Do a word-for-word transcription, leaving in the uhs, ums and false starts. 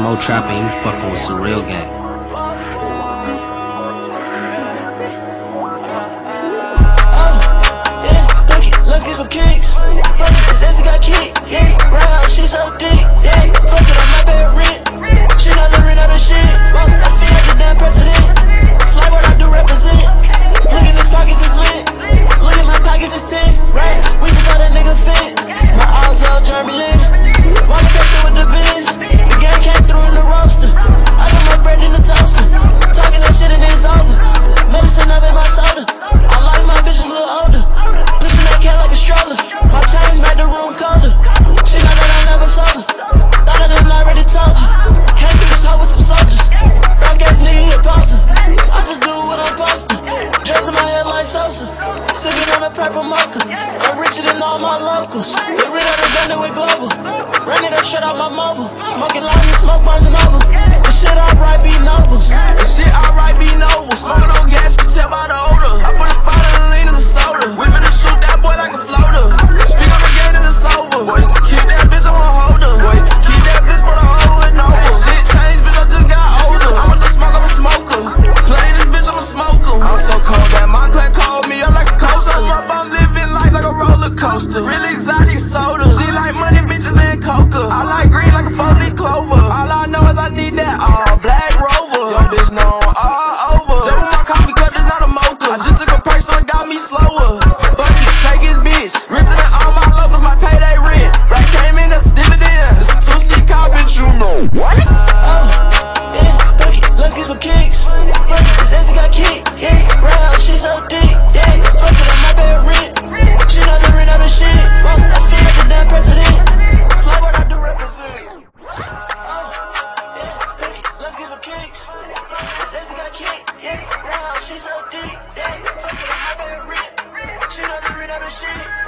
Smo Trap and you fucking with Surreal Gang. Let's get some kicks. Fuck it, this ass got kicked. Yeah, round, she so deep. Yeah, fuck it, I might pay her rent. She not living out of shit. I feel like the damn president. Slide what I do represent. Look at his pockets, it's lit. Look at my pockets, it's ten. Right, we just saw that nigga fit. My eyes all germany. Walking back through with the bins. The gang came through in the roaster. I got my bread in the toaster. Talking that shit and it's over. Medicine up in my soda. I like my bitches a little older. Pushing that cat like a stroller. My chains made the room colder. She know that I never sold her. Thought I done already told you. Came through this hoe with some soldiers. Broke ass nigga, he a poser. I just do what I'm supposed to. Dressing my head like Sosa. Sipping on a purple mocha. I'm richer than all my locals. Get rid of the gun with global. Run it up straight out my mobile. Smoking line and smoke burning over. This shit alright be novels. This shit alright be novels. Smoking on gas, you tell by the odor. I put a bottle of lean in the soda. We finna shoot that boy like a floater. Speak on the game and it's over. Boy, keep that bitch, I won't hold her. Boy, keep that bitch for the whole and over. Hey, shit changed, bitch, I just got older. I want the smoke, I'm a smoker. Play this bitch, I'm a smoker. I'm so cold that Montclair called me up like a coaster. I'm living life like a roller coaster. Really exotic soda. She like money, bitches and coca. I like green like a four-leaf clover. All I know is I need that all black Rover. Your bitch know all over. That was my coffee cup, it's not a mocha. I just took a price on, got me slower. Fuck it, take his bitch. Richer than all my locals, my payday rent. Right came in, that's a dividend. It's a two-seat car, bitch, you know. What? Oh, yeah, fuck it, let's get some kicks. Fuck it, this ass got kicked. Yeah, round, she so deep. Yeah, fuck it, I might pay her rent. She not living out of shit. I feel like the damn president. Slide what I do represent. Oh, yeah, fuck it, let's get some kicks. Fuck it, this ass got kicked. Yeah, round, she so deep. Yeah, fuck it, I might pay her rent. She not living out of shit.